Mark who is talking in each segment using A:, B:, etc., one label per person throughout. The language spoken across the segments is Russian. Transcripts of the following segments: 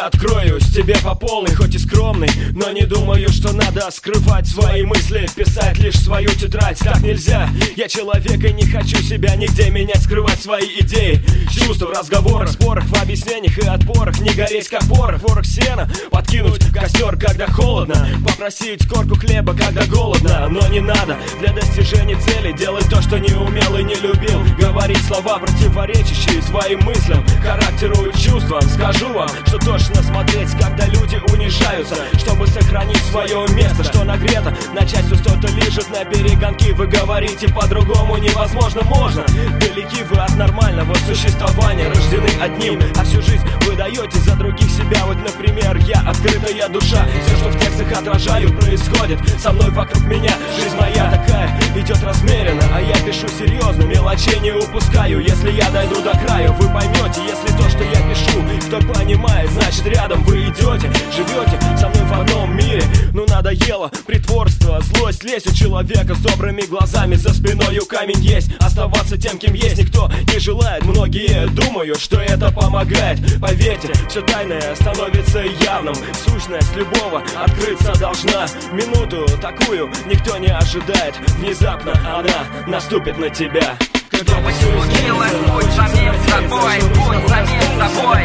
A: Я откроюсь тебе по полной, хоть и скромный, но не думаю, что надо скрывать свои мысли, писать лишь свою тетрадь. Так нельзя, я человек и не хочу себя нигде менять, скрывать свои идеи, чувства в разговорах, спорах, в объяснениях и отпорах. Не гореть как порох, ворох сена, подкинуть в костер, когда холодно, попросить корку хлеба, когда голодно. Но не надо для достижения цели делать то, что не умел и не любил, говорить слова, противоречащие своим мыслям, характеру и чувствам. Скажу вам, что точно смотреть, когда люди унижаются, чтобы сохранить свое место, что нагрето на части, что-то лежит на перегонки. Вы говорите по-другому невозможно, можно. Далеки вы от нормального существования, рождены одним, а всю жизнь вы даете за других себя. Вот, например, я открытая душа, все, что в текстах отражаю, происходит со мной, вокруг меня. Жизнь моя такая, идет размеренно, а я пишу серьезно, мелочей не упускаю. Если я дойду до края, вы поймете, если то, что я пишу, кто понимает, значит рядом вы идете, живете со мной в одном мире. Ну надоело притворство, злость, лезь у человека с добрыми глазами, за спиною камень есть. Оставаться тем, кем есть, никто не желает. Многие думают, что это помогает. Поверьте, все тайное становится явным. Сущность любого открыться должна. Минуту такую никто не ожидает. Внезапно она наступит на тебя.
B: Что бы ни случилось, будь самим собой, будь самим собой.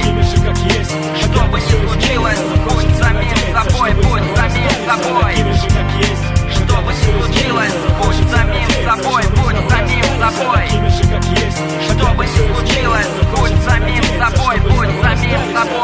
B: Что бы ни случилось, будь самим собой, будь самим собой. Что бы ни случилось, будь самим собой, будь самим собой. Что бы ни случилось, будь самим собой, будь самим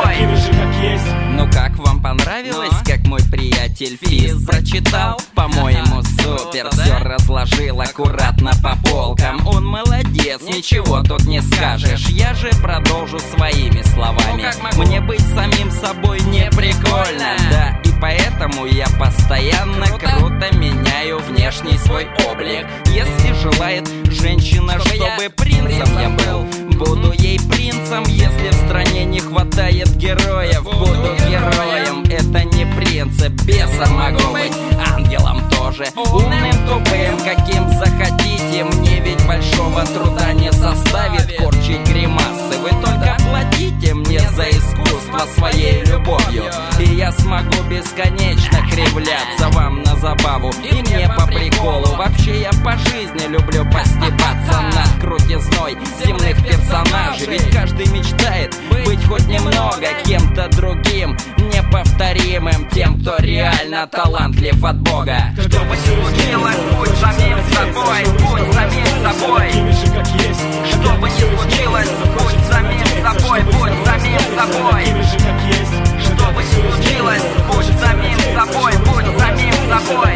B: собой.
C: Ну как вам понравилось, как мой приятель Физ прочитал? По-моему, супер, все разложил аккуратно по полкам. Он молодец, ничего тут не скажешь. Я же продолжу своими словами. Мне быть самим собой не прикольно, да, и поэтому я постоянно круто меняю внешний свой облик. Если желает женщина, чтобы принцем я был, буду ей принцем. Если в стране не хватает героев, буду героем. Это не принцип, бесом могу быть, ангелом тоже, умным, тупым, каким захотите. Мне ведь большого труда не составит корчить гримасы. Вы только платите мне за искусство своей любовью, и я смогу бесконечно кривляться вам на забаву и мне по приколу. Вообще я по жизни люблю постебаться над крутизной земных персонажей. Ведь каждый мечтает быть хоть немного кем-то другим, неповторимым, тем, кто реально талантлив от Бога.
B: Что бы ни случилось, будь самим собой, будь самим собой. Что бы ни случилось, будь самим собой, будь самим собой. Что бы ни случилось, будь самим собой, будь самим собой.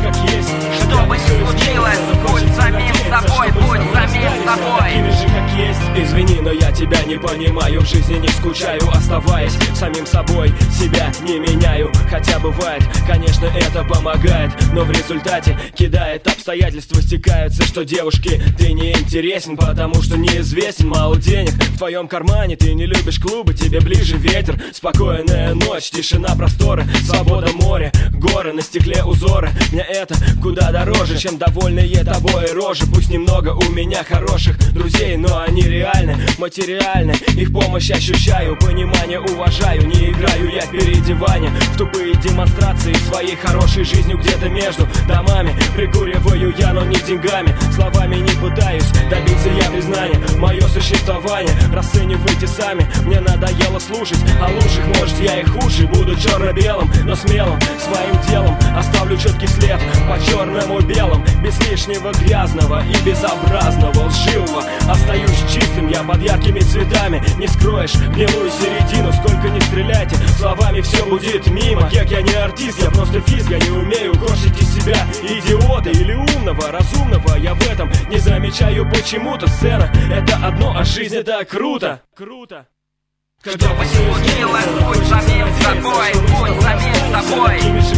B: Что бы ни случилось, будь самим собой, будь самим собой.
A: Извини, но я тебя не понимаю, в жизни не скучаю, оставаясь самим собой, себя не меняю. Хотя бывает, конечно, это помогает, но в результате кидает обстоятельства, стекаются, что девушке ты не интересен, потому что неизвестен. Мало денег в твоем кармане, ты не любишь клубы, тебе ближе ветер, спокойная ночь, тишина, просторы, свобода, море, горы, на стекле узоры. Мне это куда дороже, чем довольные тобой рожи. Пусть немного у меня хороших друзей, но они реальны, материальны. Их помощь ощущаю, понимание уважаю. Не играю я в переодевание, в тупые демонстрации своей хорошей жизнью где-то между домами. Прикуриваю я, но не деньгами, словами не пытаюсь добиться я признания. Мое существование расценивайте сами, мне надоело слушать о лучших, может я и худший. Буду черно-белым, но смелым своим делом, оставлю четкий след по черному белому, без лишнего грязного и безобразного лживого. Остаюсь чистым я под яркими цветами, не скроешь гнилую середину. Сколько не стреляйте, словами все будет мимо. Как я не артист, я просто физ, я не умею корчить из себя идиота или умного, разумного. Я в этом не замечаю почему-то. Сцена — это одно, а жизнь — это круто. Круто.
B: Что бы ни случилось, будь самим собой, будь самим собой.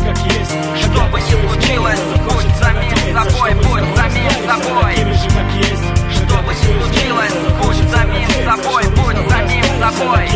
B: Что бы ни случилось, будь самим собой, будь самим собой. Что бы ни случилось, будь самим собой, будь самим собой.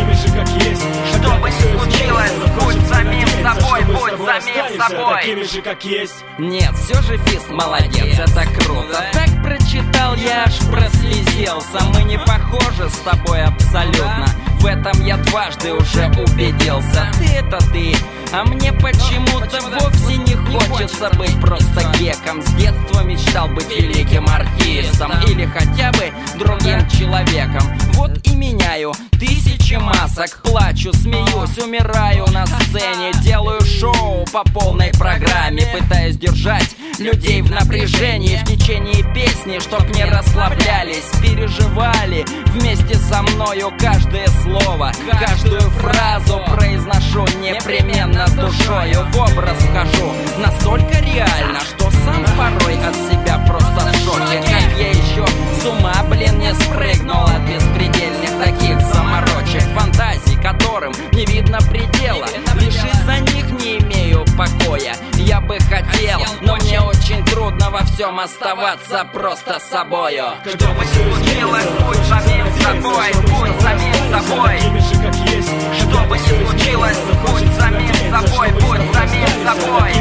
B: Что бы ни случилось, будь самим собой, будь самим собой.
A: Такими же, как есть.
C: Нет, все же Физ молодец, это круто. Так прочитал, я аж прослезился. Мы не похожи с тобой абсолютно. В этом я дважды уже убедился. Ты это ты, а мне почему-то вовсе не хочется быть просто геком. С детства мечтал быть великим артистом или хотя бы другим человеком. Вот и меняю тысячи масок, плачу, смеюсь, умираю на сцене, делаю шоу по полной программе, пытаюсь держать людей в напряжении в течение песни, чтоб не расслаблялись, переживали вместе со мною каждое слово, каждую фразу произношу непременно с душою, в образ вхожу настолько реально, что сам порой от себя просто в шоке. Как я еще с ума, не спрыгнул от беспредельных таких заморочек, фантазий, которым не видно предела, лишь из-за них не имею покоя. Я бы хотел, но мне очень трудно во всем оставаться просто собою.
B: Что бы ни случилось, будь самим собой, будь самим собой. Что бы ни случилось, будь самим собой, будь самим собой.